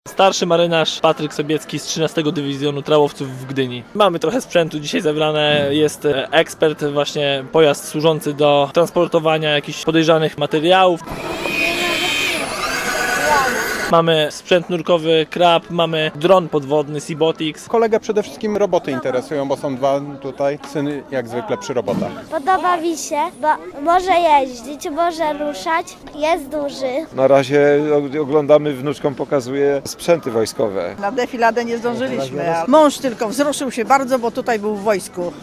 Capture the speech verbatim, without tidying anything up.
Starszy marynarz Patryk Sobiecki z trzynastego Dywizjonu Trałowców w Gdyni. Mamy trochę sprzętu dzisiaj zebrane, jest ekspert, właśnie pojazd służący do transportowania jakichś podejrzanych materiałów. Mamy sprzęt nurkowy Krab, mamy dron podwodny Seabotix. Kolegę przede wszystkim roboty interesują, bo są dwa tutaj, syn jak zwykle przy robotach. Podoba mi się, bo może jeździć, może ruszać, jest duży. Na razie oglądamy, wnuczkom pokazuje sprzęty wojskowe. Na defiladę nie zdążyliśmy, a mąż tylko wzruszył się bardzo, bo tutaj był w wojsku.